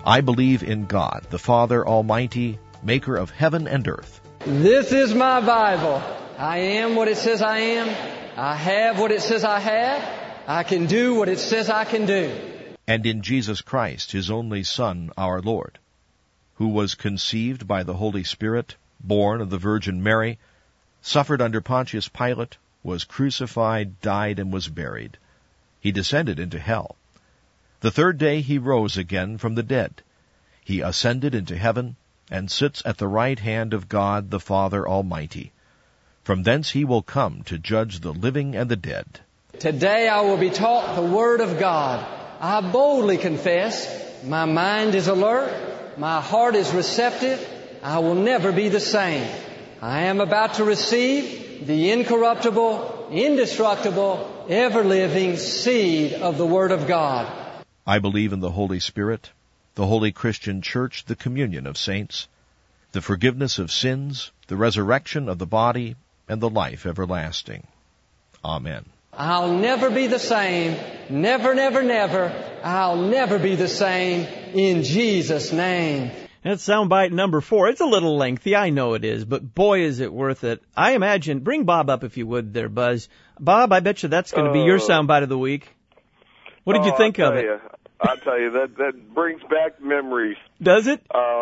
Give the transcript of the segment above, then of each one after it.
I believe in God, the Father Almighty, maker of heaven and earth. This is my Bible. I am what it says I am. I have what it says I have. I can do what it says I can do. And in Jesus Christ, His only Son, our Lord, who was conceived by the Holy Spirit, born of the Virgin Mary, suffered under Pontius Pilate, was crucified, died, and was buried. He descended into hell. The third day He rose again from the dead. He ascended into heaven, and sits at the right hand of God the Father Almighty. From thence He will come to judge the living and the dead. Today I will be taught the Word of God. I boldly confess, my mind is alert, my heart is receptive, I will never be the same. I am about to receive the incorruptible, indestructible, ever-living seed of the Word of God. I believe in the Holy Spirit, the holy Christian Church, the communion of saints, the forgiveness of sins, the resurrection of the body, and the life everlasting. Amen. I'll never be the same. Never, never, never. I'll never be the same in Jesus' name. That's soundbite number 4. It's a little lengthy, I know it is, but boy is it worth it. I imagine, bring Bob up if you would there, Buzz. Bob, I bet you that's going to be your soundbite of the week. What did you think of it? I'll tell you, that brings back memories. Does it?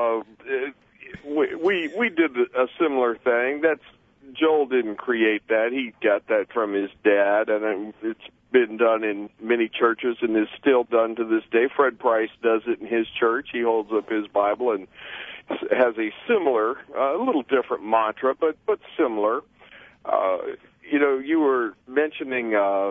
We did a similar thing. Joel didn't create that. He got that from his dad, and it's been done in many churches and is still done to this day. Fred Price does it in his church. He holds up his Bible and has a similar, a little different mantra, but similar. You were mentioning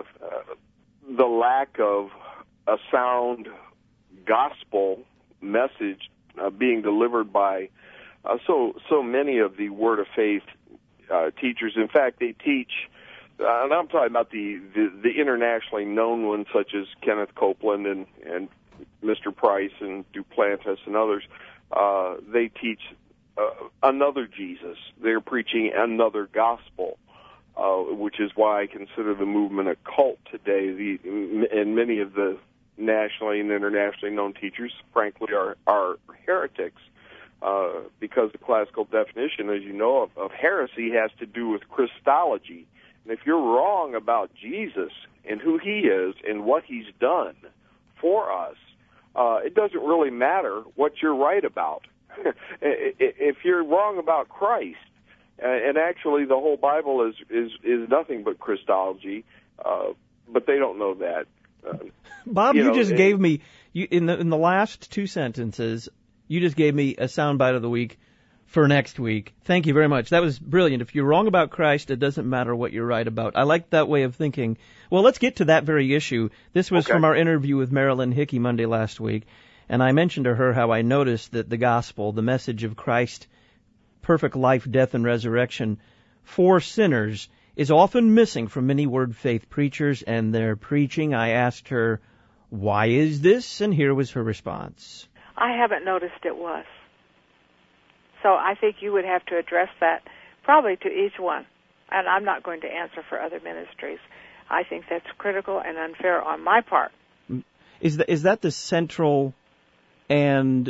the lack of a sound gospel message being delivered by so many of the Word of Faith teachers. In fact, they teach, and I'm talking about the internationally known ones such as Kenneth Copeland and Mr. Price and Duplantis and others. They teach another Jesus. They're preaching another gospel, which is why I consider the movement a cult today. And many of the nationally and internationally known teachers, frankly, are heretics. Because the classical definition, as you know, of heresy has to do with Christology. And if you're wrong about Jesus and who He is and what He's done for us, it doesn't really matter what you're right about. If you're wrong about Christ, and actually the whole Bible is nothing but Christology, but they don't know that. Bob, you just gave me, in the last 2 sentences, you just gave me a soundbite of the week for next week. Thank you very much. That was brilliant. If you're wrong about Christ, it doesn't matter what you're right about. I like that way of thinking. Well, let's get to that very issue. This was from our interview with Marilyn Hickey Monday last week, and I mentioned to her how I noticed that the gospel, the message of Christ, perfect life, death, and resurrection for sinners, is often missing from many word faith preachers and their preaching. I asked her, why is this? And here was her response. I haven't noticed it was. So I think you would have to address that probably to each one. And I'm not going to answer for other ministries. I think that's critical and unfair on my part. Is that the central and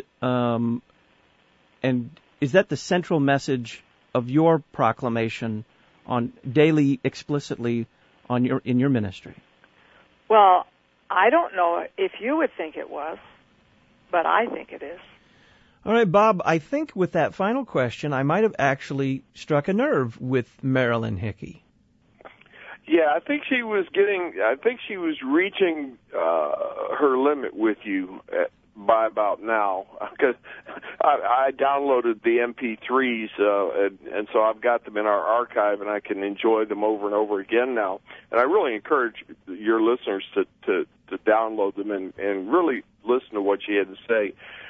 is that the central message of your proclamation on daily explicitly in your ministry? Well, I don't know if you would think it was, but I think it is. All right, Bob, I think with that final question, I might have actually struck a nerve with Marilyn Hickey. Yeah, I think she was reaching her limit with you by about now, because I downloaded the MP3s, and so I've got them in our archive, and I can enjoy them over and over again now. And I really encourage your listeners to download them and really listen to what she had to say.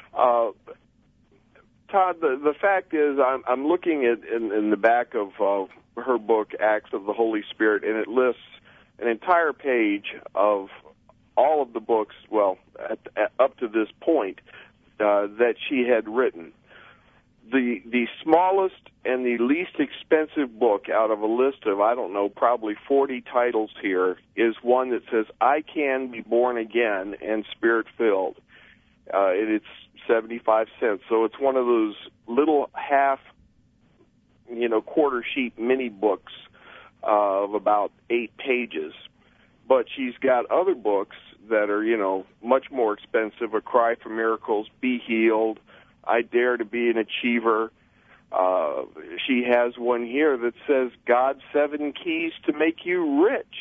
Todd, the fact is, I'm looking at in the back of her book, Acts of the Holy Spirit, and it lists an entire page of all of the books, well, up to this point, that she had written. The smallest and the least expensive book out of a list of, I don't know, probably 40 titles here is one that says, I Can Be Born Again and Spirit-Filled. It's 75 cents. So it's one of those little half, quarter sheet mini books of about 8 pages. But she's got other books that are, much more expensive. A Cry for Miracles, Be Healed, I Dare to Be an Achiever. She has one here that says God's 7 Keys to Make You Rich.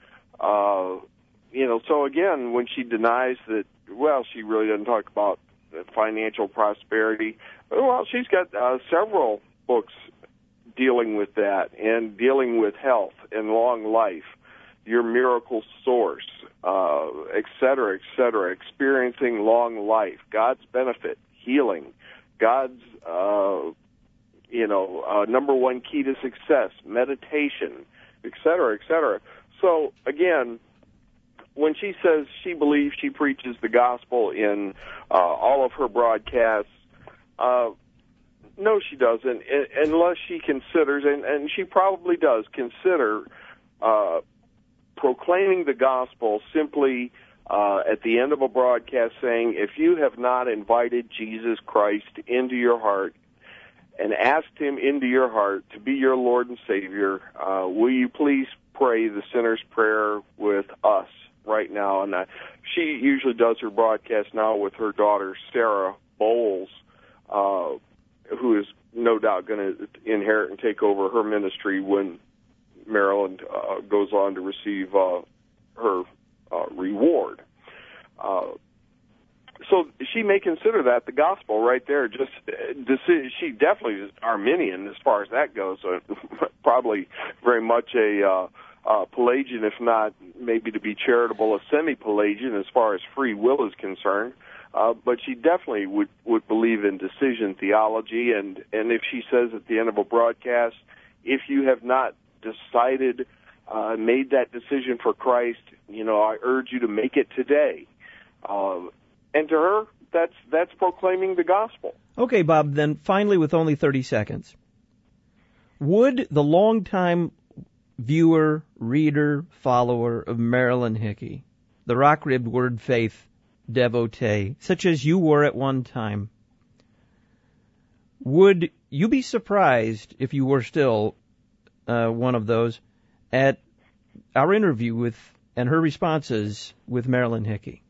So again, when she denies that, she really doesn't talk about financial prosperity. Well, she's got several books dealing with that and dealing with health and long life, your miracle source, et cetera, experiencing long life, God's benefit, healing, God's, number one key to success, meditation, et cetera, et cetera. So, again, when she says she believes she preaches the gospel in all of her broadcasts, no, she doesn't, unless she considers, and she probably does consider proclaiming the gospel simply at the end of a broadcast saying, if you have not invited Jesus Christ into your heart and asked him into your heart to be your Lord and Savior, will you please pray the sinner's prayer with us right now? And she usually does her broadcast now with her daughter, Sarah Bowles, who is no doubt going to inherit and take over her ministry when Marilyn goes on to receive her reward. So she may consider that the gospel right there. She definitely is Arminian as far as that goes. Probably very much a Pelagian, if not maybe to be charitable, a semi-Pelagian as far as free will is concerned. But she definitely would believe in decision theology. And if she says at the end of a broadcast, if you have not decided, made that decision for Christ, I urge you to make it today. And to her, that's proclaiming the gospel. Okay, Bob, then finally with only 30 seconds, would the longtime viewer, reader, follower of Marilyn Hickey, the rock-ribbed word faith devotee, such as you were at one time, would you be surprised, if you were still one of those, at our interview with and her responses with Marilyn Hickey?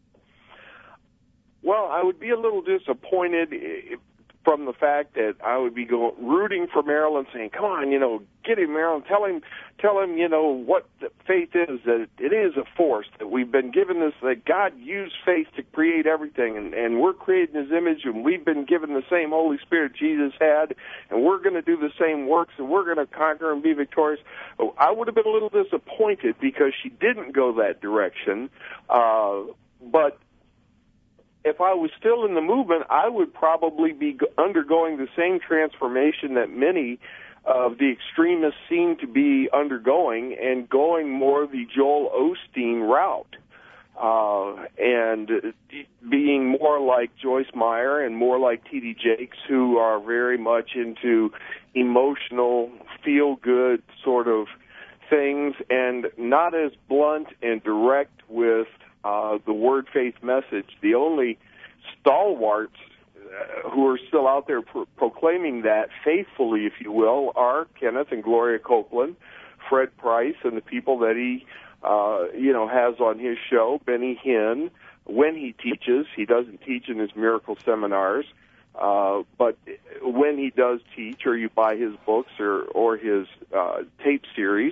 Well, I would be a little disappointed from the fact that I would be rooting for Marilyn, saying, "Come on, get him, Marilyn. Tell him, what the faith is. That it is a force. That we've been given this. That God used faith to create everything, and we're created in His image, and we've been given the same Holy Spirit Jesus had, and we're going to do the same works, and we're going to conquer and be victorious." I would have been a little disappointed because she didn't go that direction, but if I was still in the movement, I would probably be undergoing the same transformation that many of the extremists seem to be undergoing and going more the Joel Osteen route, and being more like Joyce Meyer and more like T.D. Jakes, who are very much into emotional, feel-good sort of things and not as blunt and direct with the word faith message. The only stalwarts who are still out there proclaiming that faithfully, if you will, are Kenneth and Gloria Copeland, Fred Price, and the people that he, has on his show, Benny Hinn, when he teaches. He doesn't teach in his miracle seminars, but when he does teach, or you buy his books or his tape series,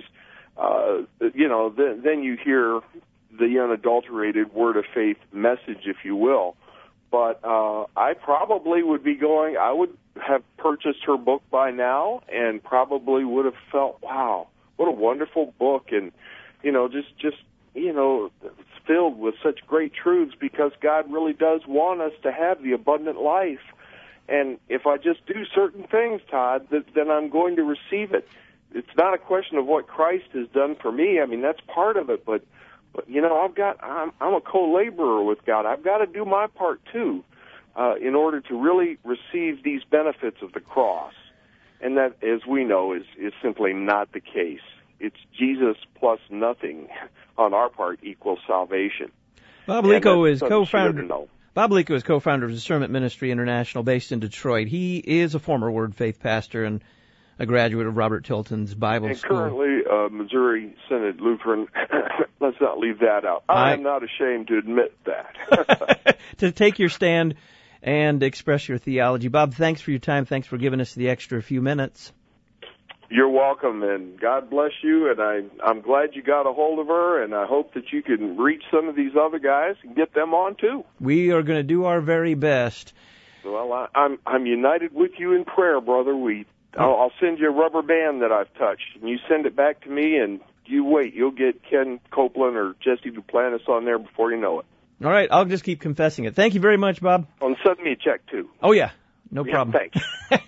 then you hear the unadulterated word of faith message, if you will. But I probably would be going, I would have purchased her book by now and probably would have felt, wow, what a wonderful book. And, just it's filled with such great truths because God really does want us to have the abundant life. And if I just do certain things, Todd, then I'm going to receive it. It's not a question of what Christ has done for me. I mean, that's part of it, but I'm a co-laborer with God. I've got to do my part too, in order to really receive these benefits of the cross. And that, as we know, is simply not the case. It's Jesus plus nothing on our part equals salvation. Bob Lico is co-founder. Bob Lico is co-founder of Discernment Ministry International based in Detroit. He is a former Word Faith pastor and a graduate of Robert Tilton's Bible School. And currently Missouri Synod Lutheran. Let's not leave that out. I am not ashamed to admit that. To take your stand and express your theology. Bob, thanks for your time. Thanks for giving us the extra few minutes. You're welcome, and God bless you, and I'm glad you got a hold of her, and I hope that you can reach some of these other guys and get them on, too. We are going to do our very best. Well, I'm united with you in prayer, brother. I'll send you a rubber band that I've touched, and you send it back to me, and you wait. You'll get Ken Copeland or Jesse Duplantis on there before you know it. All right, I'll just keep confessing it. Thank you very much, Bob. Oh, and send me a check, too. Oh, yeah. No problem. Thanks.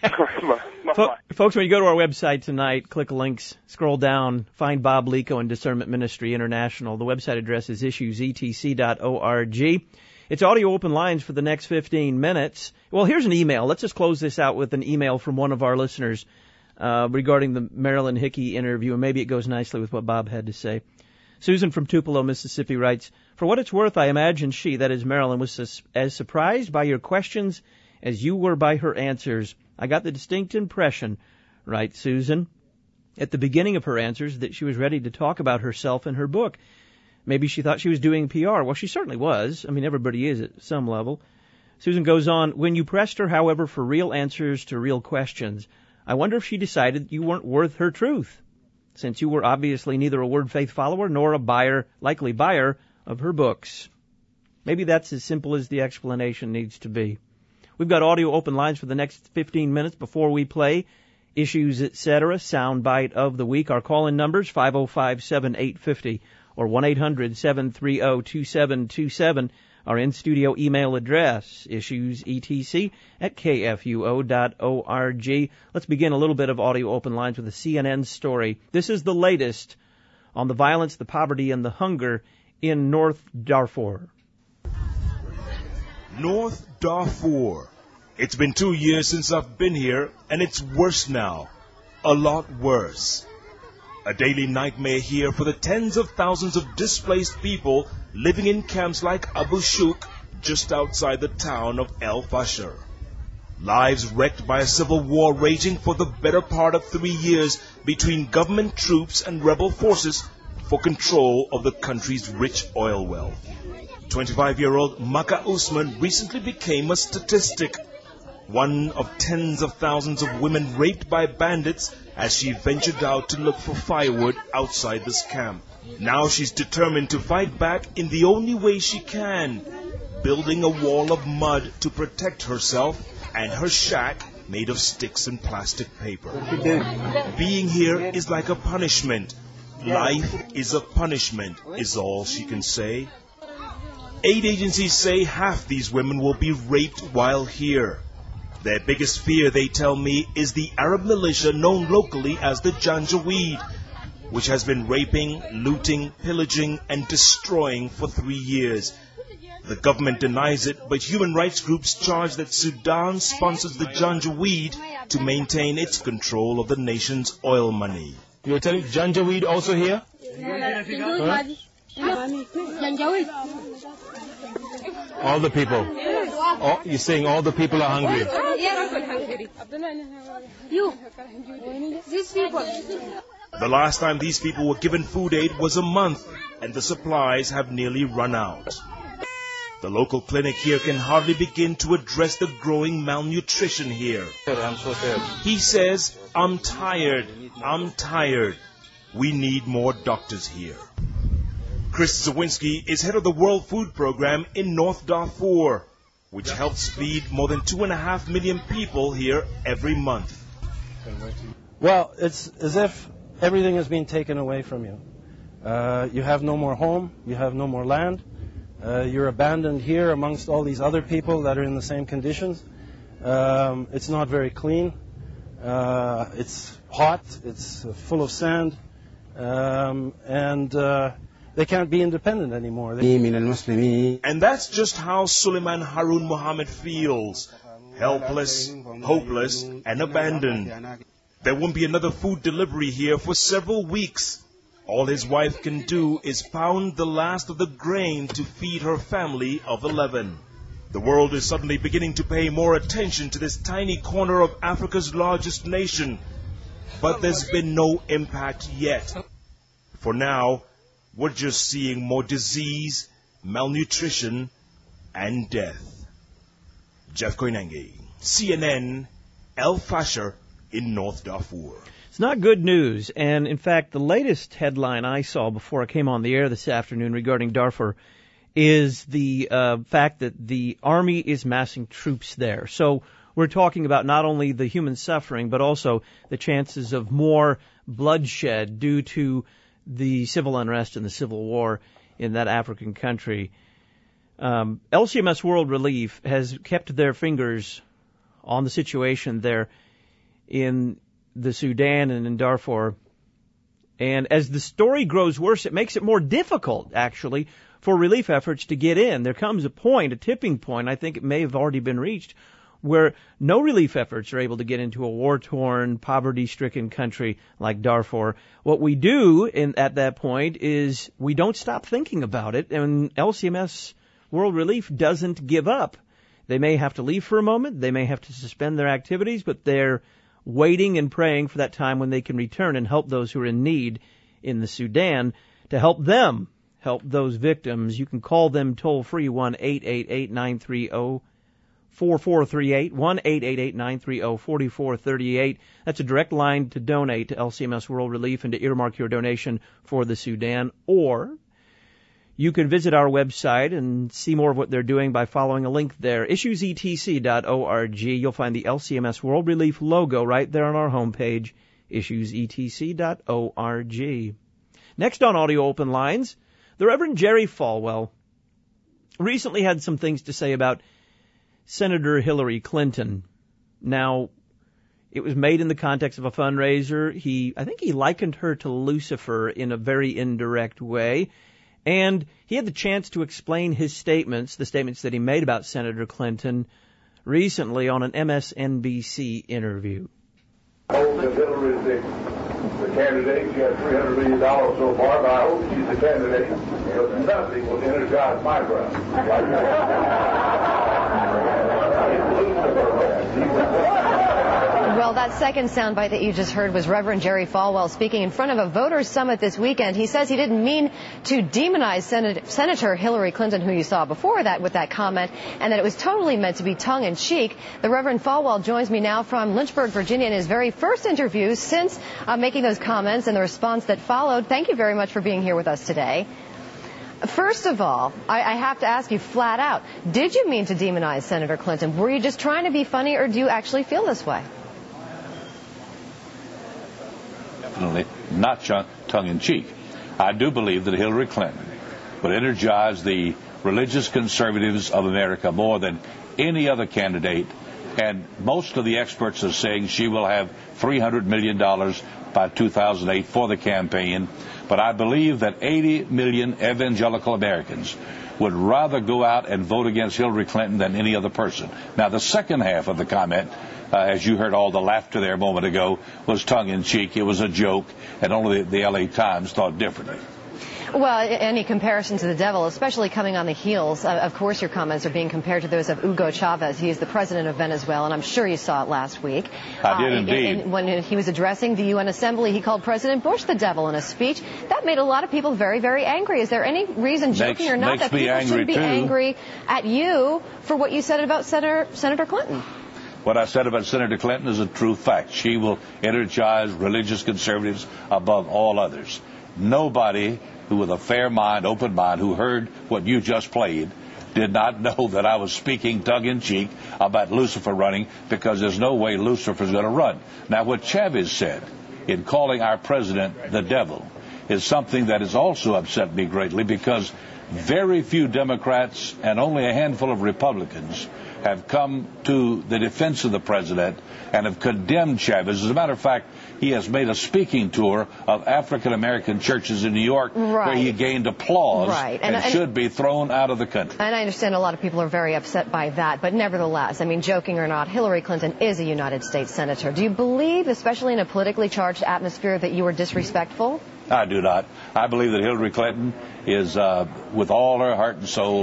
Folks, when you go to our website tonight, click links, scroll down, find Bob Lico and Discernment Ministry International. The website address is issuesetc.org. It's audio open lines for the next 15 minutes. Well, here's an email. Let's just close this out with an email from one of our listeners regarding the Marilyn Hickey interview, and maybe it goes nicely with what Bob had to say. Susan from Tupelo, Mississippi writes, "For what it's worth, I imagine she, that is Marilyn, was as surprised by your questions as you were by her answers. I got the distinct impression," writes Susan, "at the beginning of her answers that she was ready to talk about herself and her book. Maybe she thought she was doing PR. Well, she certainly was. I mean, everybody is at some level." Susan goes on, "When you pressed her, however, for real answers to real questions, I wonder if she decided you weren't worth her truth, since you were obviously neither a Word Faith follower nor a likely buyer of her books. Maybe that's as simple as the explanation needs to be." We've got audio open lines for the next 15 minutes before we play Issues, Etc., Soundbite of the Week. Our call-in numbers, 505-7850 or 1-800-730-2727. Our in-studio email address, issuesetc@kfuo.org. Let's begin a little bit of audio open lines with a CNN story. This is the latest on the violence, the poverty, and the hunger in North Darfur. North Darfur. It's been 2 years since I've been here, and it's worse now. A lot worse. A daily nightmare here for the tens of thousands of displaced people living in camps like Abu Shuk, just outside the town of El Fasher. Lives wrecked by a civil war raging for the better part of 3 years between government troops and rebel forces for control of the country's rich oil wealth. 25-year-old Maka Usman recently became a statistic, one of tens of thousands of women raped by bandits as she ventured out to look for firewood outside this camp. Now she's determined to fight back in the only way she can, building a wall of mud to protect herself and her shack made of sticks and plastic paper. Being here is like a punishment. Life is a punishment, is all she can say. Aid agencies say half these women will be raped while here. Their biggest fear, they tell me, is the Arab militia known locally as the Janjaweed, which has been raping, looting, pillaging, and destroying for 3 years. The government denies it, but human rights groups charge that Sudan sponsors the Janjaweed to maintain its control of the nation's oil money. You're telling Janjaweed also here? Huh? All the people. You're saying all the people are hungry? The last time these people were given food aid was a month, and the supplies have nearly run out. The local clinic here can hardly begin to address the growing malnutrition here. I'm so sad. He says, I'm tired. We need more doctors here. Chris Zawinski is head of the World Food Program in North Darfur, which helps feed more than 2.5 million people here every month. Well, it's as if everything has been taken away from you. You have no more home, you have no more land. You're abandoned here amongst all these other people that are in the same conditions. It's not very clean. It's hot. It's full of sand. And they can't be independent anymore. And that's just how Suleiman Harun Mohammed feels. Helpless, hopeless, and abandoned. There won't be another food delivery here for several weeks. All his wife can do is pound the last of the grain to feed her family of 11. The world is suddenly beginning to pay more attention to this tiny corner of Africa's largest nation. But there's been no impact yet. For now, we're just seeing more disease, malnutrition, and death. Jeff Koinange, CNN, El Fasher in North Darfur. It's not good news, and in fact, the latest headline I saw before I came on the air this afternoon regarding Darfur is the fact that the army is massing troops there. So we're talking about not only the human suffering, but also the chances of more bloodshed due to the civil unrest and the civil war in that African country. LCMS World Relief has kept their fingers on the situation there in the Sudan and in Darfur. And as the story grows worse, it makes it more difficult, actually, for relief efforts to get in. There comes a point, a tipping point, I think it may have already been reached, where no relief efforts are able to get into a war-torn, poverty-stricken country like Darfur. What we do at that point is we don't stop thinking about it, and LCMS World Relief doesn't give up. They may have to leave for a moment, they may have to suspend their activities, but they're waiting and praying for that time when they can return and help those who are in need in the Sudan, to help them help those victims. You can call them toll-free, 1-888-930-4438, 1-888-930-4438. That's a direct line to donate to LCMS World Relief and to earmark your donation for the Sudan. Or you can visit our website and see more of what they're doing by following a link there, issuesetc.org. You'll find the LCMS World Relief logo right there on our homepage, issuesetc.org. Next on Audio Open Lines, the Reverend Jerry Falwell recently had some things to say about Senator Hillary Clinton. Now, it was made in the context of a fundraiser. I think he likened her to Lucifer in a very indirect way. And he had the chance to explain his statements, the statements that he made about Senator Clinton recently on an MSNBC interview. I hope that Hillary is the candidate. She has $300 million so far, but I hope she's the candidate because nothing will energize my breath. Well, that second soundbite that you just heard was Reverend Jerry Falwell speaking in front of a voters' summit this weekend. He says he didn't mean to demonize Senator Hillary Clinton, who you saw before that with that comment, and that it was totally meant to be tongue-in-cheek. The Reverend Falwell joins me now from Lynchburg, Virginia, in his very first interview since making those comments and the response that followed. Thank you very much for being here with us today. First of all, I have to ask you flat out, did you mean to demonize Senator Clinton? Were you just trying to be funny, or do you actually feel this way? Definitely not tongue-in-cheek. I do believe that Hillary Clinton would energize the religious conservatives of America more than any other candidate, and most of the experts are saying she will have $300 million by 2008 for the campaign. But I believe that 80 million evangelical Americans would rather go out and vote against Hillary Clinton than any other person. Now, the second half of the comment, as you heard all the laughter there a moment ago, was tongue-in-cheek. It was a joke, and only the L.A. Times thought differently. Well, any comparison to the devil, especially coming on the heels, of course your comments are being compared to those of Hugo Chavez. He is the president of Venezuela, and I'm sure you saw it last week. I did indeed. When he was addressing the UN Assembly, he called President Bush the devil in a speech. That made a lot of people very, very angry. Is there any reason, joking or not, that people shouldn't be angry at you for what you said about Senator Clinton? What I said about Senator Clinton is a true fact. She will energize religious conservatives above all others. Nobody who with a fair mind, open mind, who heard what you just played, did not know that I was speaking tongue-in-cheek about Lucifer running, because there's no way Lucifer's going to run. Now, what Chavez said in calling our president the devil is something that has also upset me greatly, because very few Democrats and only a handful of Republicans have come to the defense of the president and have condemned Chavez. As a matter of fact, he has made a speaking tour of African-American churches in New York, where he gained applause and should be thrown out of the country. And I understand a lot of people are very upset by that, but nevertheless, I mean, joking or not, Hillary Clinton is a United States senator. Do you believe, especially in a politically charged atmosphere, that you were disrespectful? I do not. I believe that Hillary Clinton is, with all her heart and soul,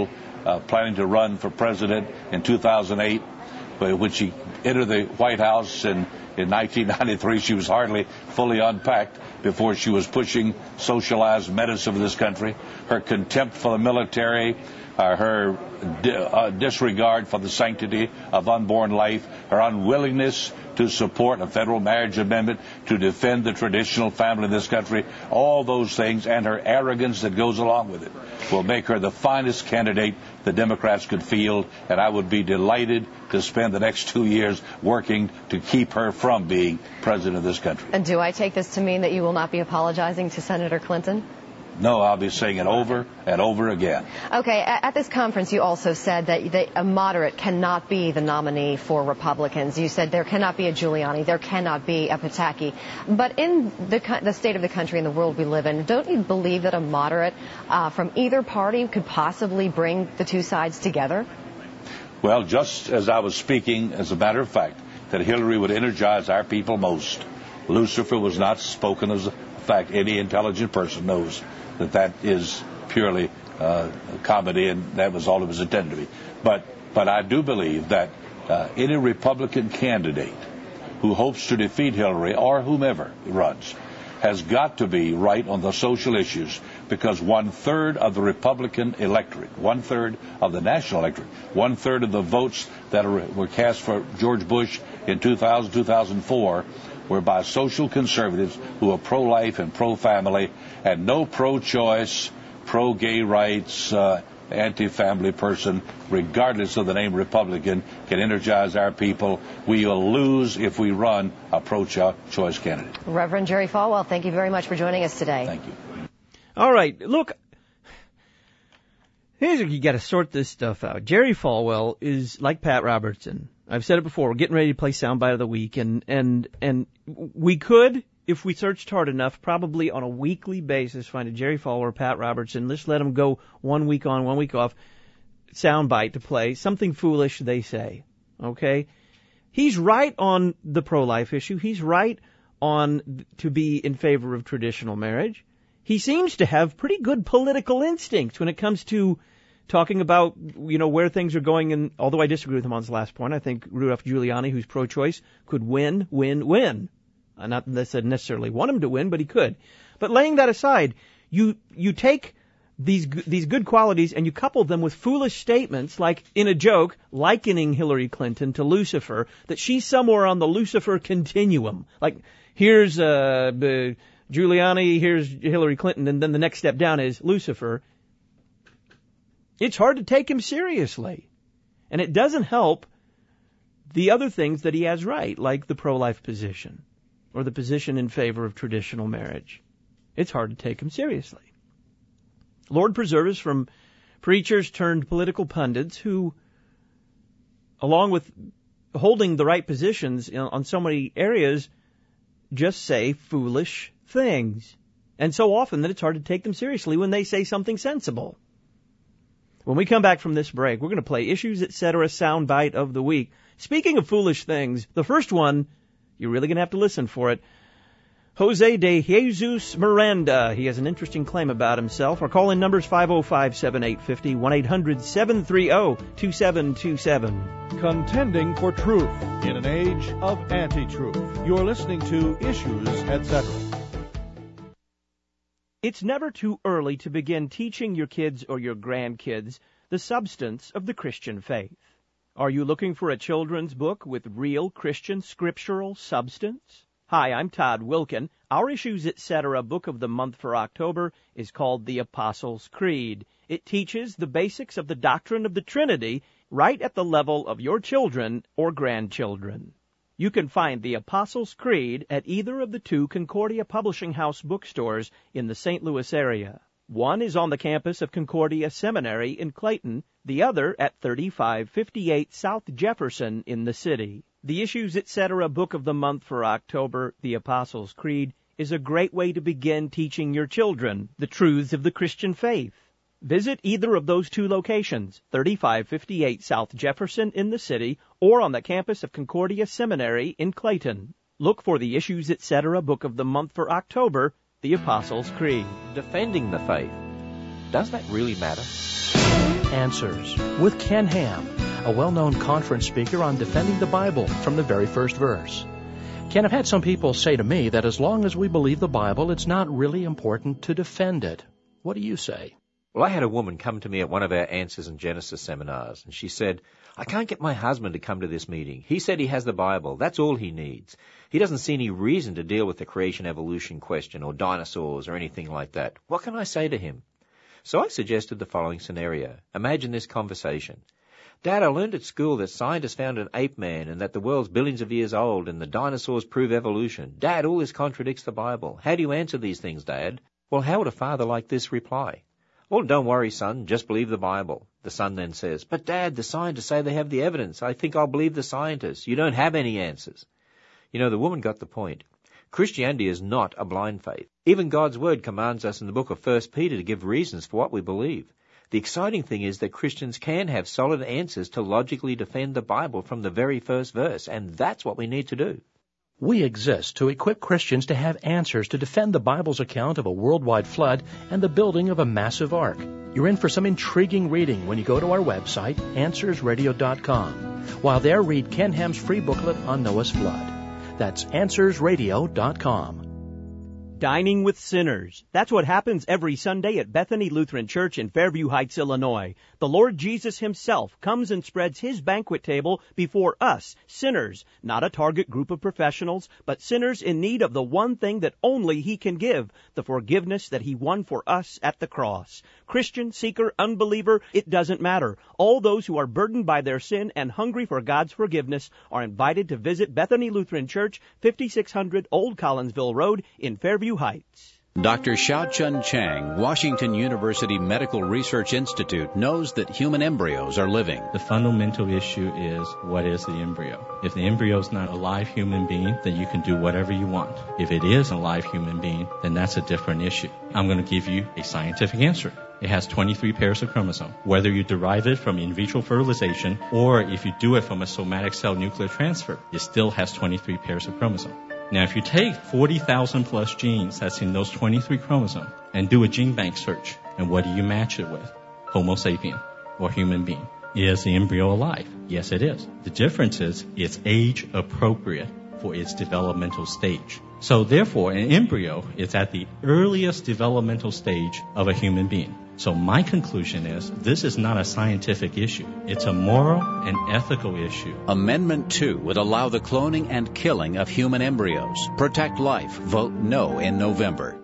planning to run for president in 2008. But when she entered the White House in 1993, she was hardly fully unpacked before she was pushing socialized medicine for this country. Her contempt for the military, her disregard for the sanctity of unborn life, her unwillingness to support a federal marriage amendment, to defend the traditional family in this country, all those things, and her arrogance that goes along with it, will make her the finest candidate the Democrats could field, and I would be delighted to spend the next 2 years working to keep her from being president of this country. And do I take this to mean that you will not be apologizing to Senator Clinton? No, I'll be saying it over and over again. Okay, at this conference you also said that a moderate cannot be the nominee for Republicans. You said there cannot be a Giuliani, there cannot be a Pataki. But in the state of the country and the world we live in, don't you believe that a moderate from either party could possibly bring the two sides together? Well, just as I was speaking, as a matter of fact, that Hillary would energize our people most, Lucifer was not spoken as a fact. Any intelligent person knows that is purely comedy, and that was all it was intended to be. But I do believe that any Republican candidate who hopes to defeat Hillary or whomever runs has got to be right on the social issues, because 1/3 of the Republican electorate, 1/3 of the national electorate, 1/3 of the votes that were cast for George Bush in 2004 were by social conservatives who are pro-life and pro-family, and no pro-choice, pro-gay rights, anti-family person, regardless of the name Republican, can energize our people. We will lose if we run a pro-choice candidate. Reverend Jerry Falwell, thank you very much for joining us today. Thank you. All right, look, you got to sort this stuff out. Jerry Falwell is like Pat Robertson. I've said it before. We're getting ready to play Soundbite of the Week, and we could, if we searched hard enough, probably on a weekly basis find a Jerry Falwell or Pat Robertson. Let's let them go 1 week on, 1 week off. Soundbite to play. Something foolish they say. Okay? He's right on the pro-life issue. He's right on to be in favor of traditional marriage. He seems to have pretty good political instincts when it comes to talking about, where things are going. And although I disagree with him on his last point, I think Rudolph Giuliani, who's pro-choice, could win. Not that I necessarily want him to win, but he could. But laying that aside, you take these good qualities and you couple them with foolish statements, like in a joke, likening Hillary Clinton to Lucifer, that she's somewhere on the Lucifer continuum. Like, here's Giuliani, here's Hillary Clinton, and then the next step down is Lucifer. It's hard to take him seriously. And it doesn't help the other things that he has right, like the pro-life position or the position in favor of traditional marriage. It's hard to take him seriously. Lord preserve us from preachers turned political pundits who, along with holding the right positions on so many areas, just say foolish things. And so often that it's hard to take them seriously when they say something sensible. When we come back from this break, we're going to play Issues, Etc. Soundbite of the Week. Speaking of foolish things, the first one, you're really going to have to listen for it. Jose de Jesus Miranda. He has an interesting claim about himself. Our call-in number is 505-7850, 1-800-730-2727. Contending for truth in an age of anti-truth. You're listening to Issues, Etc. It's never too early to begin teaching your kids or your grandkids the substance of the Christian faith. Are you looking for a children's book with real Christian scriptural substance? Hi, I'm Todd Wilkin. Our Issues, Etc. book of the month for October is called The Apostles' Creed. It teaches the basics of the doctrine of the Trinity right at the level of your children or grandchildren. You can find the Apostles' Creed at either of the two Concordia Publishing House bookstores in the St. Louis area. One is on the campus of Concordia Seminary in Clayton, the other at 3558 South Jefferson in the city. The Issues, Etc. book of the month for October, The Apostles' Creed, is a great way to begin teaching your children the truths of the Christian faith. Visit either of those two locations, 3558 South Jefferson in the city or on the campus of Concordia Seminary in Clayton. Look for the Issues, Etc. book of the month for October, The Apostles' Creed. Defending the faith. Does that really matter? Answers with Ken Ham, a well-known conference speaker on defending the Bible from the very first verse. Ken, I've had some people say to me that as long as we believe the Bible, it's not really important to defend it. What do you say? Well, I had a woman come to me at one of our Answers in Genesis seminars, and she said, I can't get my husband to come to this meeting. He said he has the Bible. That's all he needs. He doesn't see any reason to deal with the creation-evolution question or dinosaurs or anything like that. What can I say to him? So I suggested the following scenario. Imagine this conversation. Dad, I learned at school that scientists found an ape man and that the world's billions of years old and the dinosaurs prove evolution. Dad, all this contradicts the Bible. How do you answer these things, Dad? Well, how would a father like this reply? Well, don't worry, son. Just believe the Bible. The son then says, but Dad, the scientists say they have the evidence. I think I'll believe the scientists. You don't have any answers. You know, the woman got the point. Christianity is not a blind faith. Even God's Word commands us in the book of 1 Peter to give reasons for what we believe. The exciting thing is that Christians can have solid answers to logically defend the Bible from the very first verse, and that's what we need to do. We exist to equip Christians to have answers to defend the Bible's account of a worldwide flood and the building of a massive ark. You're in for some intriguing reading when you go to our website, AnswersRadio.com. While there, read Ken Ham's free booklet on Noah's flood. That's AnswersRadio.com. Dining with Sinners. That's what happens every Sunday at Bethany Lutheran Church in Fairview Heights, Illinois. The Lord Jesus himself comes and spreads his banquet table before us, sinners, not a target group of professionals, but sinners in need of the one thing that only he can give, the forgiveness that he won for us at the cross. Christian, seeker, unbeliever, it doesn't matter. All those who are burdened by their sin and hungry for God's forgiveness are invited to visit Bethany Lutheran Church, 5600 Old Collinsville Road in Fairview Heights. Dr. Xiaochun Chang, Washington University Medical Research Institute, knows that human embryos are living. The fundamental issue is, what is the embryo? If the embryo is not a live human being, then you can do whatever you want. If it is a live human being, then that's a different issue. I'm going to give you a scientific answer. It has 23 pairs of chromosomes. Whether you derive it from in vitro fertilization or if you do it from a somatic cell nuclear transfer, it still has 23 pairs of chromosomes. Now, if you take 40,000 plus genes that's in those 23 chromosomes and do a gene bank search, and what do you match it with? Homo sapien, or human being. Is the embryo alive? Yes, it is. The difference is it's age appropriate for its developmental stage. So therefore, an embryo is at the earliest developmental stage of a human being. So my conclusion is this is not a scientific issue. It's a moral and ethical issue. Amendment 2 would allow the cloning and killing of human embryos. Protect life. Vote no in November.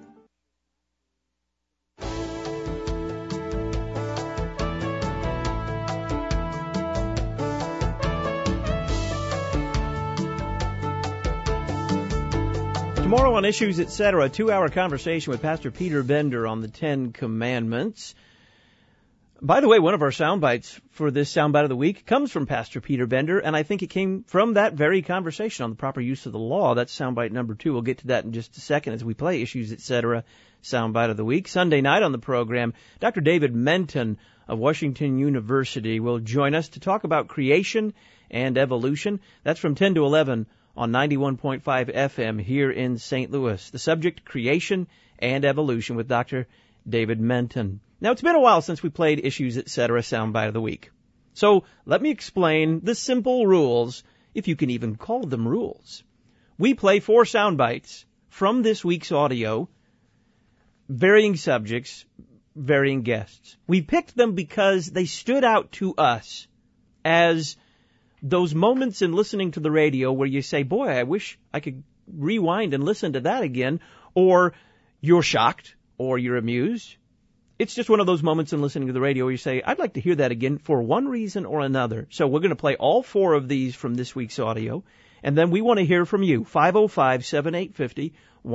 Tomorrow on Issues, Etc., a 2-hour conversation with Pastor Peter Bender on the Ten Commandments. By the way, one of our sound bites for this soundbite of the week comes from Pastor Peter Bender, and I think it came from that very conversation on the proper use of the law. That's soundbite number 2. We'll get to that in just a second as we play Issues, Etc., soundbite of the week. Sunday night on the program, Dr. David Menton of Washington University will join us to talk about creation and evolution. That's from 10 to 11 on 91.5 FM here in St. Louis. The subject, creation and evolution, with Dr. David Menton. Now, it's been a while since we played Issues, Etc. soundbite of the week. So let me explain the simple rules, if you can even call them rules. We play 4 soundbites from this week's audio, varying subjects, varying guests. We picked them because they stood out to us as those moments in listening to the radio where you say, boy, I wish I could rewind and listen to that again, or you're shocked, or you're amused. It's just one of those moments in listening to the radio where you say, I'd like to hear that again for one reason or another. So we're going to play all 4 of these from this week's audio, and then we want to hear from you. 505-7850,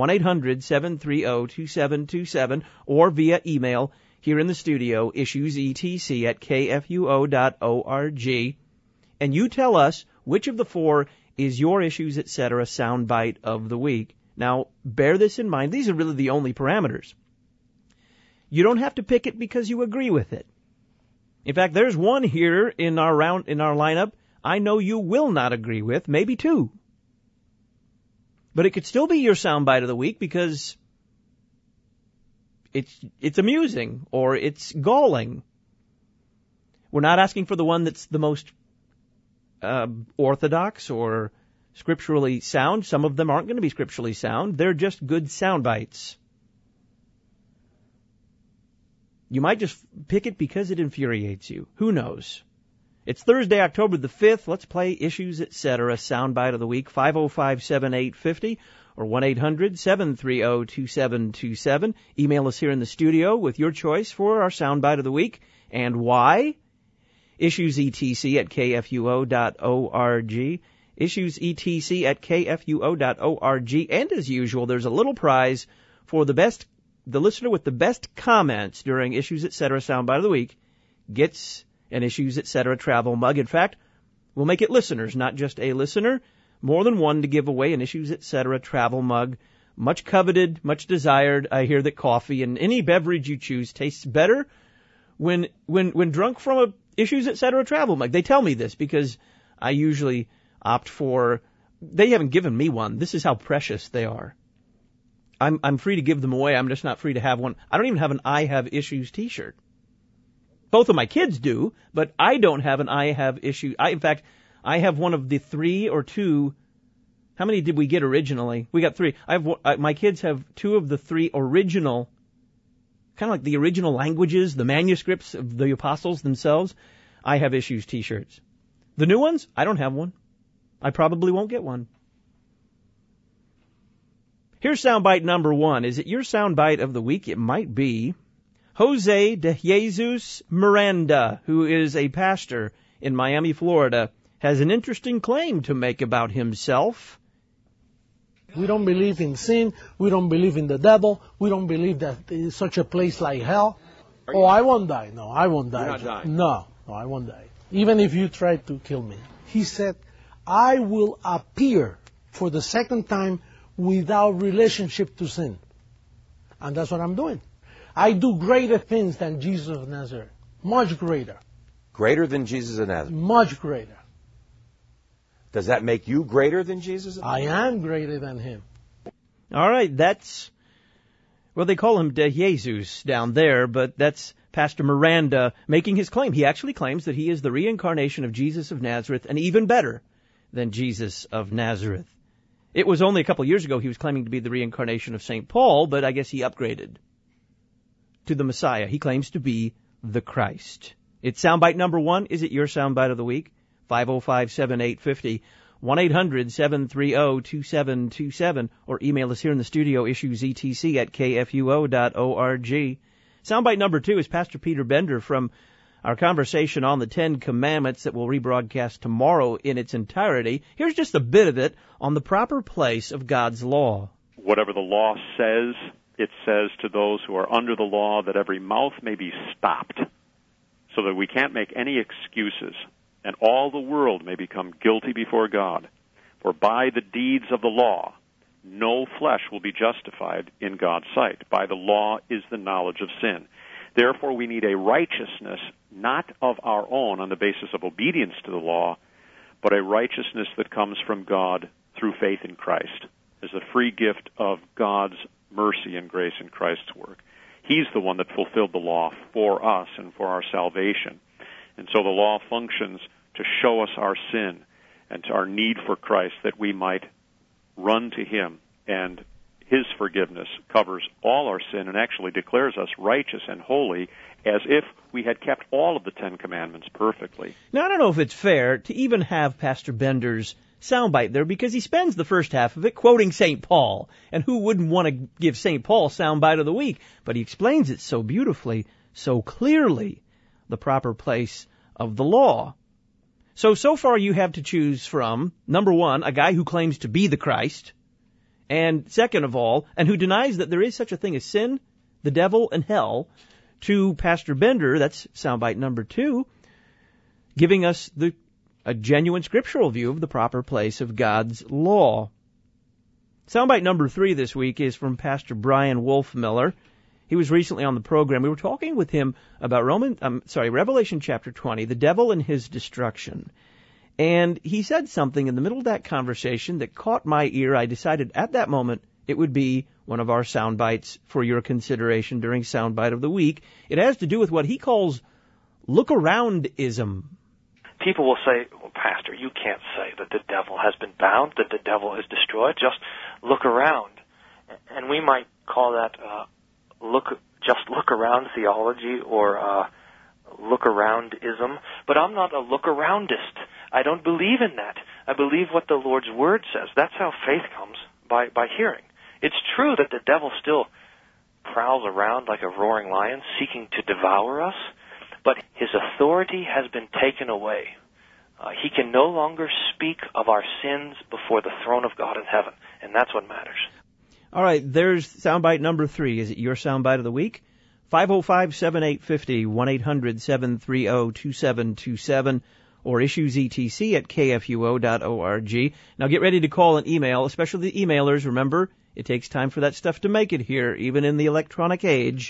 1-800-730-2727, or via email here in the studio, issuesetc@kfuo.org. And you tell us which of the 4 is your Issues, Etc. soundbite of the week. Now, bear this in mind. These are really the only parameters. You don't have to pick it because you agree with it. In fact, there's one here in our lineup I know you will not agree with, maybe 2. But it could still be your soundbite of the week because it's amusing or it's galling. We're not asking for the one that's the most orthodox or scripturally sound. Some of them aren't going to be scripturally sound. They're just good sound bites. You might just pick it because it infuriates you. Who knows? It's Thursday, October the 5th. Let's play Issues, Etc. Soundbite of the Week, 505-7850 or 1-800-730-2727. Email us here in the studio with your choice for our Soundbite of the Week and why. IssuesETC@kfuo.org. IssuesETC@kfuo.org. And as usual, there's a little prize for the listener with the best comments during Issues, Etc. Soundbite of the Week gets an Issues, Etc. travel mug. In fact, we'll make it listeners, not just a listener. More than one to give away an Issues, Etc. travel mug. Much coveted, much desired. I hear that coffee and any beverage you choose tastes better when drunk from a Issues, Etc. travel mug. They tell me this because I usually opt for, they haven't given me one. This is how precious they are. I'm free to give them away. I'm just not free to have one. I don't even have an I Have Issues t-shirt. Both of my kids do, but I don't have an I Have Issues. In fact, I have one of the 3 or 2. How many did we get originally? We got 3. My kids have 2 of the 3 original, kind of like the original languages, the manuscripts of the apostles themselves. I Have Issues t-shirts. The new ones, I don't have one. I probably won't get one. Here's soundbite number 1. Is it your soundbite of the week? It might be. Jose de Jesus Miranda, who is a pastor in Miami, Florida, has an interesting claim to make about himself. We don't believe in sin. We don't believe in the devil. We don't believe that there is such a place like hell. I won't die. No, I won't die. You're not dying. No, I won't die. Even if you try to kill me. He said, I will appear for the second time without relationship to sin. And that's what I'm doing. I do greater things than Jesus of Nazareth. Much greater. Greater than Jesus of Nazareth? Much greater. Does that make you greater than Jesus of Nazareth? I am greater than him. All right, that's, well, they call him De Jesus down there, but that's Pastor Miranda making his claim. He actually claims that he is the reincarnation of Jesus of Nazareth, and even better than Jesus of Nazareth. It was only a couple years ago he was claiming to be the reincarnation of St. Paul, but I guess he upgraded to the Messiah. He claims to be the Christ. It's soundbite number 1. Is it your soundbite of the week? 505-7850, 1-800-730-2727, or email us here in the studio, issuesetc@kfuo.org. Soundbite number 2 is Pastor Peter Bender from our conversation on the 10 Commandments that will rebroadcast tomorrow in its entirety. Here's just a bit of it on the proper place of God's law. Whatever the law says, it says to those who are under the law that every mouth may be stopped, so that we can't make any excuses, and all the world may become guilty before God. For by the deeds of the law, no flesh will be justified in God's sight. By the law is the knowledge of sin. Therefore, we need a righteousness not of our own on the basis of obedience to the law, but a righteousness that comes from God through faith in Christ as a free gift of God's mercy and grace in Christ's work. He's the one that fulfilled the law for us and for our salvation. And so the law functions to show us our sin and to our need for Christ, that we might run to Him, and His forgiveness covers all our sin and actually declares us righteous and holy, as if we had kept all of the 10 Commandments perfectly. Now, I don't know if it's fair to even have Pastor Bender's soundbite there, because he spends the first half of it quoting St. Paul, and who wouldn't want to give St. Paul soundbite of the week? But he explains it so beautifully, so clearly, the proper place of the law. So far you have to choose from, number 1, a guy who claims to be the Christ, and second of all, and who denies that there is such a thing as sin, the devil, and hell, to Pastor Bender, that's soundbite number 2, giving us a genuine scriptural view of the proper place of God's law. Soundbite number 3 this week is from Pastor Brian Wolfmiller. He was recently on the program. We were talking with him about Revelation chapter 20, the devil and his destruction. And he said something in the middle of that conversation that caught my ear. I decided at that moment it would be one of our sound bites for your consideration during Soundbite of the Week. It has to do with what he calls look-around-ism. People will say, well, Pastor, you can't say that the devil has been bound, that the devil is destroyed. Just look around. And we might call that look-around theology or look-around-ism. But I'm not a look-aroundist. I don't believe in that. I believe what the Lord's Word says. That's how faith comes, by hearing. It's true that the devil still prowls around like a roaring lion, seeking to devour us, but his authority has been taken away. He can no longer speak of our sins before the throne of God in heaven, and that's what matters. All right, there's soundbite number 3. Is it your soundbite of the week? 505-7850, 1-800-730-2727, or issuesetc@kfuo.org. Now get ready to call and email, especially the emailers. Remember, it takes time for that stuff to make it here, even in the electronic age.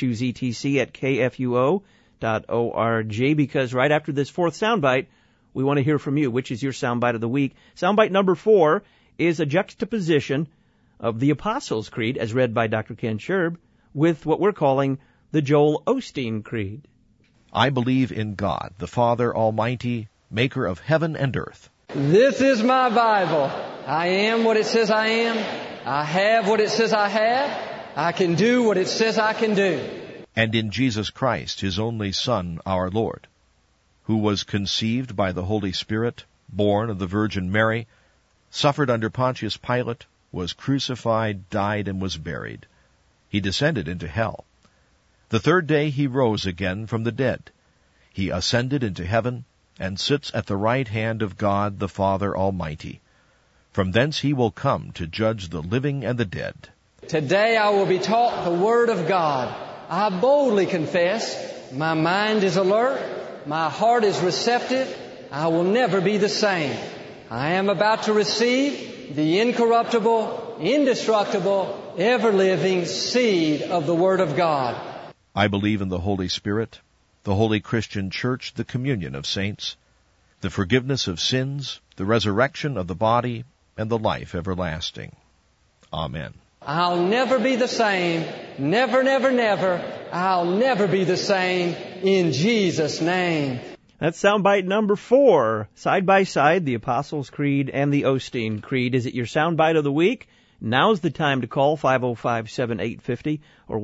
issuesetc@kfuo.org, because right after this fourth soundbite, we want to hear from you. Which is your soundbite of the week? Soundbite number 4 is a juxtaposition of the Apostles' Creed, as read by Dr. Ken Scherb, with what we're calling the Joel Osteen Creed. I believe in God, the Father Almighty, maker of heaven and earth. This is my Bible. I am what it says I am. I have what it says I have. I can do what it says I can do. And in Jesus Christ, His only Son, our Lord, who was conceived by the Holy Spirit, born of the Virgin Mary, suffered under Pontius Pilate, was crucified, died, and was buried. He descended into hell. The third day He rose again from the dead. He ascended into heaven, and sits at the right hand of God the Father Almighty. From thence He will come to judge the living and the dead. Today I will be taught the Word of God. I boldly confess, my mind is alert, my heart is receptive, I will never be the same. I am about to receive the incorruptible, indestructible, ever-living seed of the Word of God. I believe in the Holy Spirit, the holy Christian Church, the communion of saints, the forgiveness of sins, the resurrection of the body, and the life everlasting. Amen. I'll never be the same. Never, never, never. I'll never be the same in Jesus' name. That's soundbite number 4. Side by side, the Apostles' Creed and the Osteen Creed. Is it your soundbite of the week? Now's the time to call 505-7850 or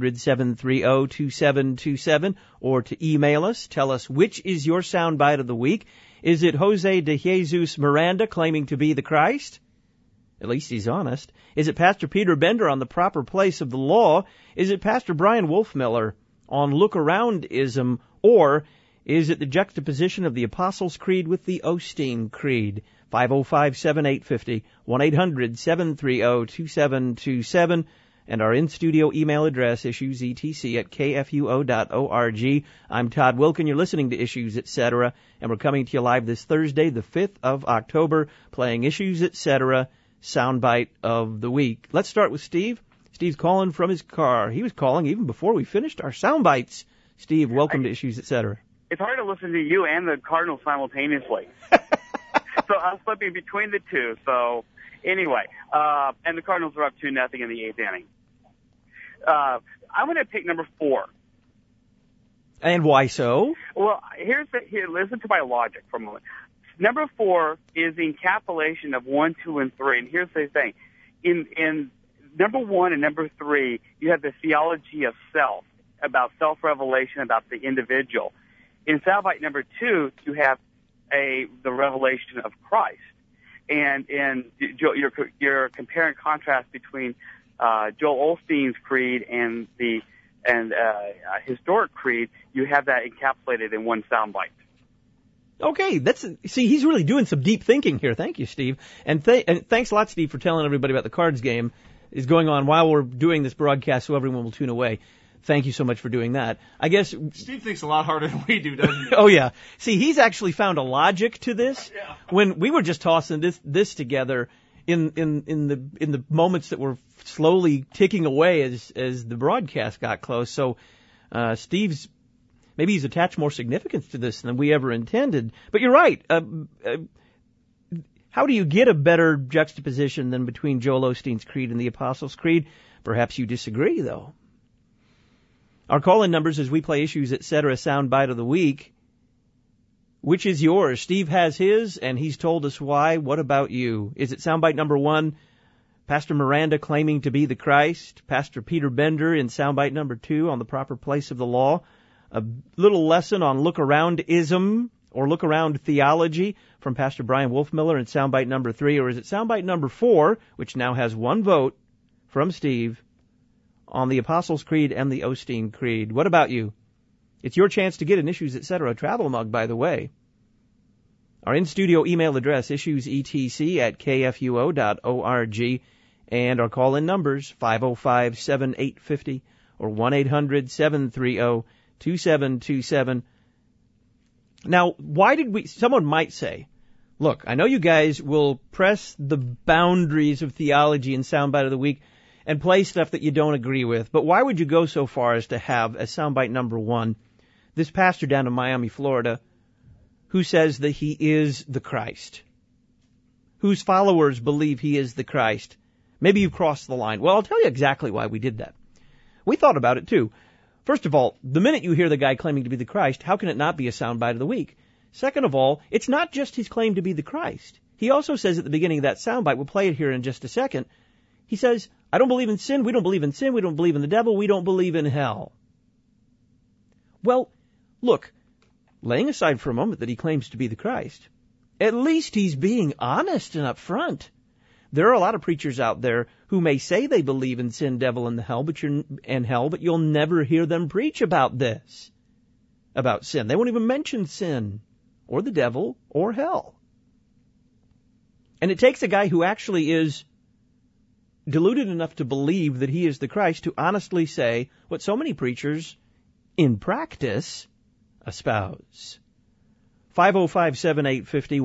1-800-730-2727, or to email us. Tell us which is your soundbite of the week. Is it Jose de Jesus Miranda claiming to be the Christ? At least he's honest. Is it Pastor Peter Bender on the proper place of the law? Is it Pastor Brian Wolfmiller on look-around-ism? Or is it the juxtaposition of the Apostles' Creed with the Osteen Creed? 505-7850, 1-800-730-2727, and our in-studio email address, issuesetc@kfuo.org. I'm Todd Wilken. You're listening to Issues Etc., and we're coming to you live this Thursday, the 5th of October, playing Issues Etc., Soundbite of the Week. Let's start with Steve. Steve's calling from his car. He was calling even before we finished our soundbites. Steve, welcome to Issues Etc. It's hard to listen to you and the Cardinals simultaneously. So I'm flipping between the two. So anyway, and the Cardinals are up 2-0 in the 8th inning. I'm going to pick number 4. And why so? Well, here, listen to my logic for a moment. Number 4 is the encapsulation of 1, 2, and 3. And here's the thing. In number 1 and number 3, you have the theology of self, about self-revelation, about the individual. In soundbite number 2, you have the revelation of Christ. And your compare and contrast between Joel Osteen's creed and the historic creed, you have that encapsulated in one soundbite. Okay, he's really doing some deep thinking here. Thank you, Steve. And thanks a lot, Steve, for telling everybody about the Cards game is going on while we're doing this broadcast, so everyone will tune away. Thank you so much for doing that. I guess Steve thinks a lot harder than we do, doesn't he? Oh yeah. See, he's actually found a logic to this. Yeah. When we were just tossing this together in the moments that were slowly ticking away as the broadcast got close. So Steve's maybe he's attached more significance to this than we ever intended. But you're right. How do you get a better juxtaposition than between Joel Osteen's creed and the Apostles' Creed? Perhaps you disagree, though. Our call-in numbers as we play Issues, Etc. Soundbite of the Week. Which is yours? Steve has his, and he's told us why. What about you? Is it soundbite number 1, Pastor Miranda claiming to be the Christ? Pastor Peter Bender in soundbite number 2 on the proper place of the law? A little lesson on look-around-ism or look-around theology from Pastor Brian Wolfmiller in soundbite number 3? Or is it soundbite number 4, which now has 1 vote from Steve, on the Apostles' Creed and the Osteen Creed? What about you? It's your chance to get an Issues, Etc. travel mug, by the way. Our in-studio email address, issuesetc@kfuo.org, and our call-in numbers, 505-7850 or 1-800-730-2727. Now, why did someone might say, look, I know you guys will press the boundaries of theology in Soundbite of the Week and play stuff that you don't agree with, but why would you go so far as to have, as soundbite number 1, this pastor down in Miami, Florida, who says that he is the Christ, whose followers believe he is the Christ? Maybe you've crossed the line. Well, I'll tell you exactly why we did that. We thought about it, too. First of all, the minute you hear the guy claiming to be the Christ, how can it not be a soundbite of the week? Second of all, it's not just his claim to be the Christ. He also says at the beginning of that soundbite, we'll play it here in just a second, he says, I don't believe in sin, we don't believe in sin, we don't believe in the devil, we don't believe in hell. Well, look, laying aside for a moment that he claims to be the Christ, at least he's being honest and upfront. There are a lot of preachers out there who may say they believe in sin, devil, and hell, but you'll never hear them preach about this, about sin. They won't even mention sin or the devil or hell. And it takes a guy who actually is deluded enough to believe that he is the Christ to honestly say what so many preachers in practice espouse. 505-7850,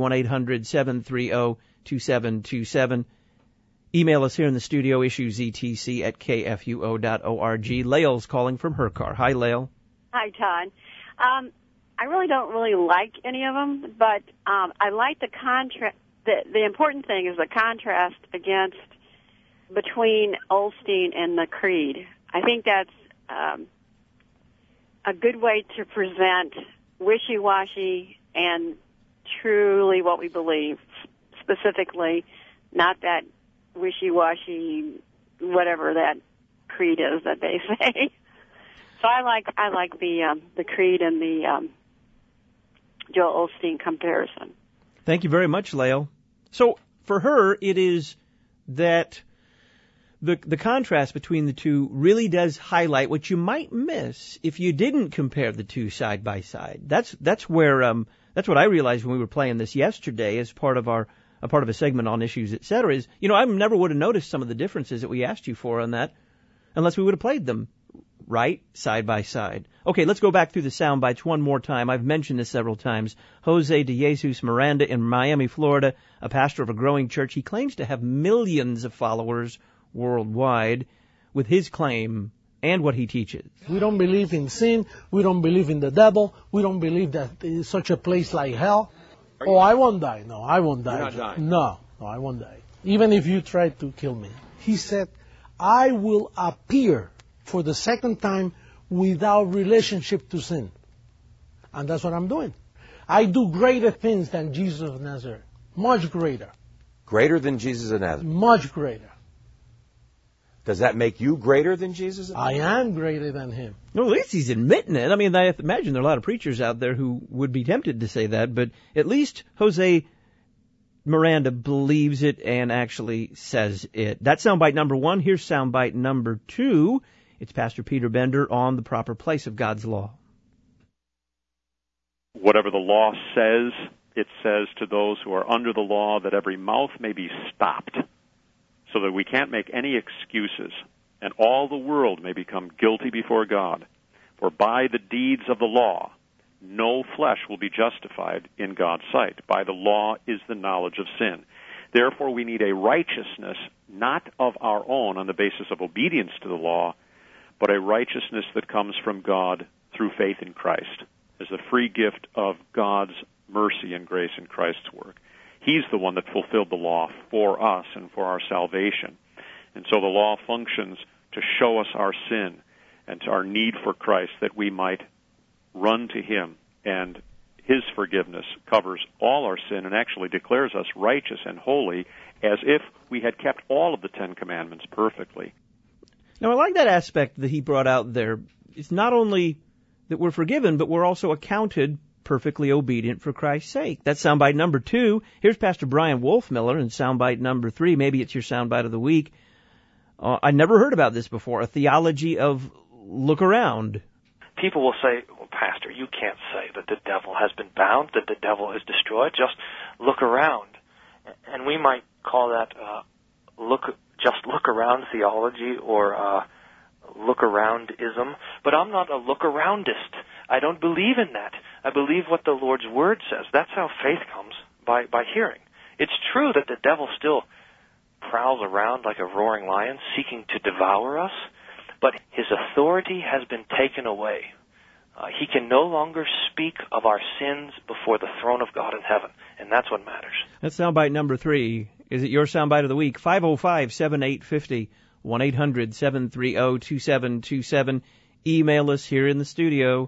1-800-730-2727. Email us here in the studio, issuesetc@kfuo.org. Lael's calling from her car. Hi, Lael. Hi, Todd. I really don't like any of them, but I like the contrast. The important thing is the contrast between Osteen and the Creed. I think that's a good way to present wishy-washy and truly what we believe, specifically, not that wishy-washy whatever that creed is that they say. So I like the Creed and the Joel Osteen comparison. Thank you very much, Lael. So for her, it is that the contrast between the two really does highlight what you might miss if you didn't compare the two side by side. That's where that's what I realized when we were playing this yesterday as part of a segment on Issues, Etc. Is, I never would have noticed some of the differences that we asked you for on that unless we would have played them right side by side. Okay, let's go back through the sound bites one more time. I've mentioned this several times. Jose de Jesus Miranda in Miami, Florida, a pastor of a growing church. He claims to have millions of followers worldwide with his claim and what he teaches. We don't believe in sin. We don't believe in the devil. We don't believe that there is such a place like hell. Oh, I won't die. No, I won't die. You're not dying. No, I won't die. Even if you try to kill me. He said, I will appear for the second time without relationship to sin. And that's what I'm doing. I do greater things than Jesus of Nazareth. Much greater. Greater than Jesus of Nazareth? Much greater. Does that make you greater than Jesus of Nazareth? I am greater than him. Well, at least he's admitting it. I mean, I imagine there are a lot of preachers out there who would be tempted to say that, but at least Jose Miranda believes it and actually says it. That's soundbite number 1. Here's soundbite number 2. It's Pastor Peter Bender on the proper place of God's law. Whatever the law says, it says to those who are under the law that every mouth may be stopped, so that we can't make any excuses, and all the world may become guilty before God. For by the deeds of the law, no flesh will be justified in God's sight. By the law is the knowledge of sin. Therefore, we need a righteousness not of our own on the basis of obedience to the law, but a righteousness that comes from God through faith in Christ, as a free gift of God's mercy and grace in Christ's work. He's the one that fulfilled the law for us and for our salvation. And so the law functions to show us our sin and to our need for Christ, that we might run to Him, and His forgiveness covers all our sin and actually declares us righteous and holy, as if we had kept all of the Ten Commandments perfectly. Now, I like that aspect that he brought out there. It's not only that we're forgiven, but we're also accounted perfectly obedient for Christ's sake. That's soundbite number 2. Here's Pastor Brian Wolfmiller in soundbite number 3. Maybe it's your soundbite of the week. I never heard about this before, a theology of look around. People will say, well, Pastor, you can't say that the devil has been bound, that the devil is destroyed. Just look around. And we might call that look around theology or look aroundism. But I'm not a look aroundist. I don't believe in that. I believe what the Lord's Word says. That's how faith comes, by hearing. It's true that the devil still prowls around like a roaring lion, seeking to devour us, but his authority has been taken away. He can no longer speak of our sins before the throne of God in heaven, and that's what matters. That's soundbite number 3. Is it your soundbite of the week? 505-7850, 1-800-730-2727. Email us here in the studio,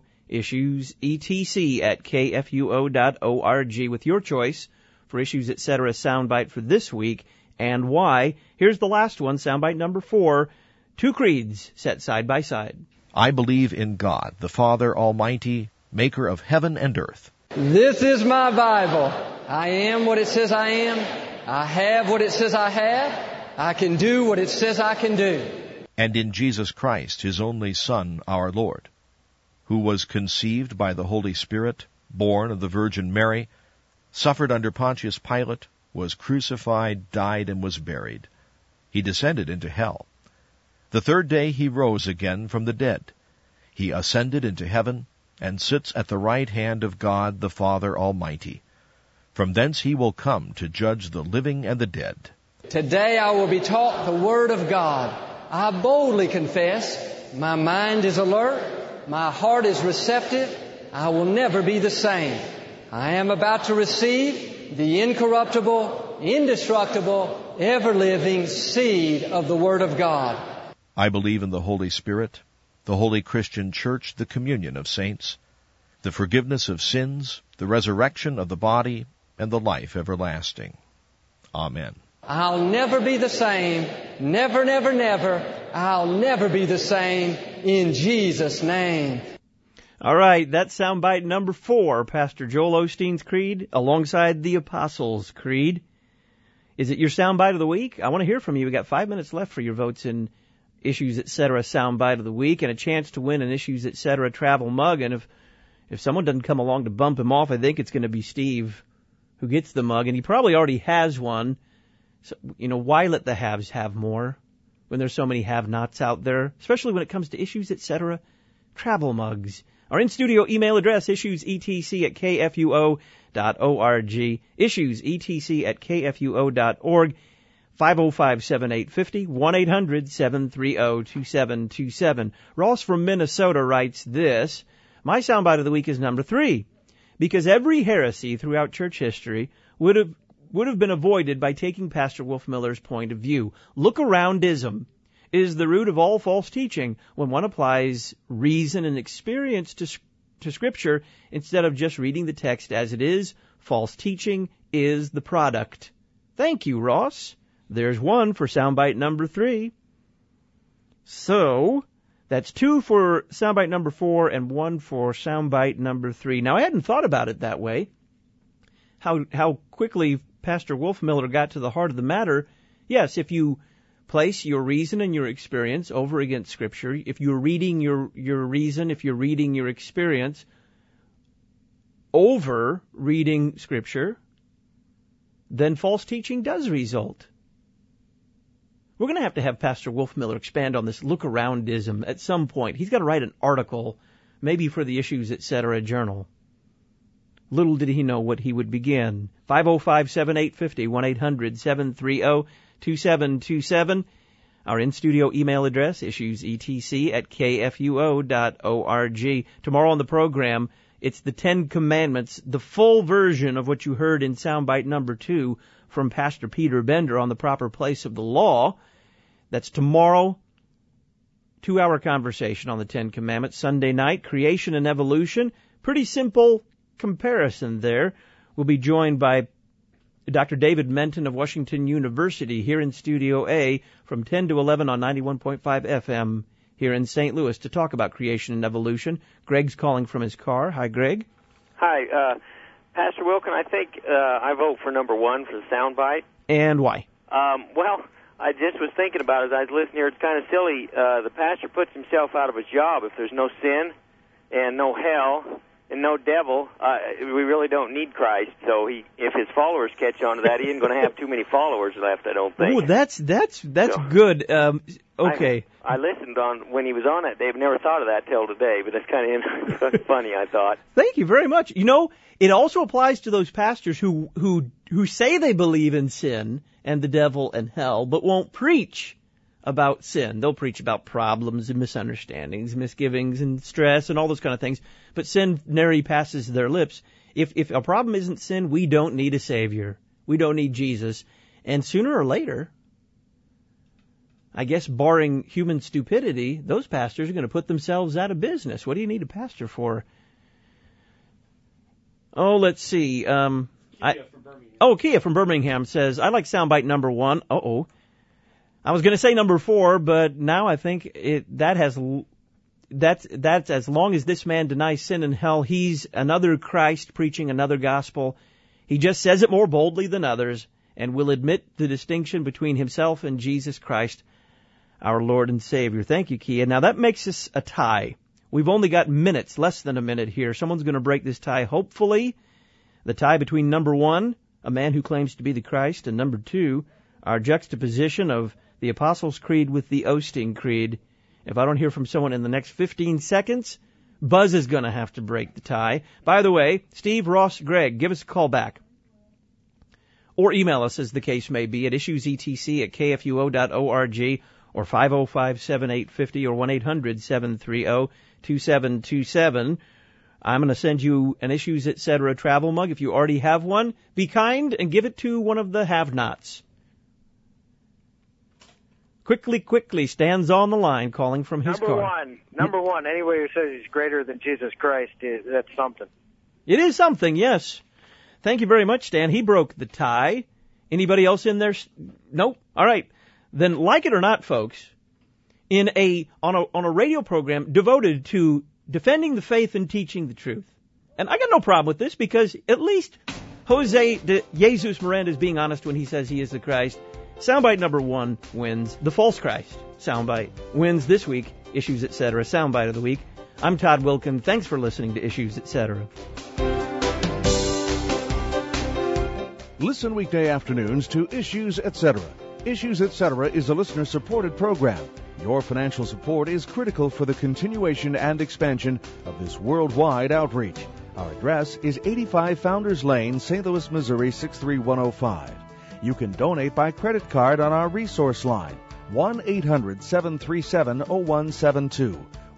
issuesetc@kfuo.org, with your choice for Issues Etc. soundbite for this week and why. Here's the last one, soundbite number 4. 2 creeds set side by side. I believe in God, the Father Almighty, maker of heaven and earth. This is my Bible. I am what it says I am. I have what it says I have. I can do what it says I can do. And in Jesus Christ, His only Son, our Lord, who was conceived by the Holy Spirit, born of the Virgin Mary, suffered under Pontius Pilate, was crucified, died, and was buried. He descended into hell. The third day He rose again from the dead. He ascended into heaven, and sits at the right hand of God the Father Almighty. From thence He will come to judge the living and the dead. Today I will be taught the Word of God. I boldly confess, my mind is alert, my heart is receptive, I will never be the same. I am about to receive the incorruptible, indestructible, ever-living seed of the Word of God. I believe in the Holy Spirit, the holy Christian Church, the communion of saints, the forgiveness of sins, the resurrection of the body, and the life everlasting. Amen. I'll never be the same. Never, never, never. I'll never be the same in Jesus' name. All right, that's soundbite number 4, Pastor Joel Osteen's Creed, alongside the Apostles' Creed. Is it your soundbite of the week? I want to hear from you. We've got 5 minutes left for your votes in Issues Etc. soundbite of the week, and a chance to win an Issues Etc. travel mug. And if someone doesn't come along to bump him off, I think it's going to be Steve who gets the mug, and he probably already has one. So, why let the haves have more when there's so many have-nots out there, especially when it comes to Issues Etc. travel mugs. Our in-studio email address, issuesetc@kfuo.org, issuesetc@kfuo.org, 505-7850, 1-800-730-2727. Ross from Minnesota writes this: my soundbite of the week is number 3, because every heresy throughout church history would have been avoided by taking Pastor Wolfmiller's point of view. Look-aroundism is the root of all false teaching when one applies reason and experience to Scripture instead of just reading the text as it is. False teaching is the product. Thank you, Ross. There's one for soundbite number 3. So, that's 2 for soundbite number 4 and 1 for soundbite number 3. Now, I hadn't thought about it that way. How quickly Pastor Wolfmiller got to the heart of the matter. Yes, if you place your reason and your experience over against Scripture, if you're reading your reason, if you're reading your experience over reading Scripture, then false teaching does result. We're going to have Pastor Wolfmiller expand on this look-aroundism at some point. He's got to write an article, maybe for the Issues Etc. journal. Little did he know what he would begin. 505-7850, 1-800-730-2727. Our in-studio email address, issuesetc@kfuo.org. Tomorrow on the program, it's the 10 Commandments, the full version of what you heard in soundbite number 2 from Pastor Peter Bender on the proper place of the law. That's tomorrow, 2-hour conversation on the Ten Commandments. Sunday night, creation and evolution. Pretty simple comparison there. We'll be joined by Dr. David Menton of Washington University here in Studio A from 10 to 11 on 91.5 FM here in St. Louis to talk about creation and evolution. Greg's calling from his car. Hi, Greg. Hi, Pastor Wilken. I think I vote for number 1 for the soundbite. And why? Well, I just was thinking about it as I was listening here. It's kind of silly. The pastor puts himself out of a job if there's no sin and no hell and no devil. We really don't need Christ. So if his followers catch on to that, he isn't going to have too many followers left, I don't think. Oh, that's good. Okay. I listened on when he was on that. They've never thought of that till today, but that's kind of funny, I thought. Thank you very much. You know, it also applies to those pastors who say they believe in sin and the devil and hell, but won't preach about sin. They'll preach about problems and misunderstandings, misgivings and stress and all those kind of things, but sin nary passes their lips. If a problem isn't sin, we don't need a Savior. We don't need Jesus. And sooner or later, I guess barring human stupidity, those pastors are going to put themselves out of business. What do you need a pastor for? Oh, let's see. Kia from Birmingham says, I like soundbite number 1. I was going to say number 4, but now I think that's as long as this man denies sin and hell, he's another Christ preaching another gospel. He just says it more boldly than others and will admit the distinction between himself and Jesus Christ, our Lord and Savior. Thank you, Kia. Now that makes us a tie. We've only got minutes, less than a minute here. Someone's going to break this tie, hopefully. The tie between number 1, a man who claims to be the Christ, and number 2, our juxtaposition of the Apostles' Creed with the Osteen Creed. If I don't hear from someone in the next 15 seconds, Buzz is going to have to break the tie. By the way, Steve, Ross, Greg, give us a call back. Or email us, as the case may be, at issuesetc@kfuo.org or 505-7850 or 1-800-730-2727. I'm going to send you an Issues Etc. travel mug. If you already have one, be kind and give it to one of the have-nots. Quickly, Stan's on the line calling from his car. Number one, anybody who says he's greater than Jesus Christ, that's something. It is something, yes. Thank you very much, Stan. He broke the tie. Anybody else in there? Nope. All right. Then, like it or not, folks, on a radio program devoted to defending the faith and teaching the truth. And I got no problem with this because at least Jose de Jesus Miranda is being honest when he says he is the Christ. Soundbite number 1 wins. The false Christ soundbite wins this week. Issues Etc. Soundbite of the week. I'm Todd Wilken. Thanks for listening to Issues Etc. Listen weekday afternoons to Issues Etc. Issues Etc. is a listener-supported program. Your financial support is critical for the continuation and expansion of this worldwide outreach. Our address is 85 Founders Lane, St. Louis, Missouri 63105. You can donate by credit card on our resource line, 1-800-737-0172,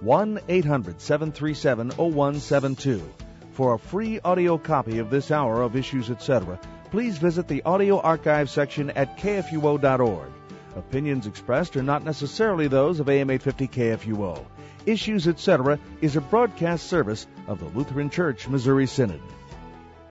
1-800-737-0172. For a free audio copy of this hour of Issues Etc., please visit the audio archive section at kfuo.org. Opinions expressed are not necessarily those of AM 850 KFUO. Issues Etc. is a broadcast service of the Lutheran Church Missouri Synod.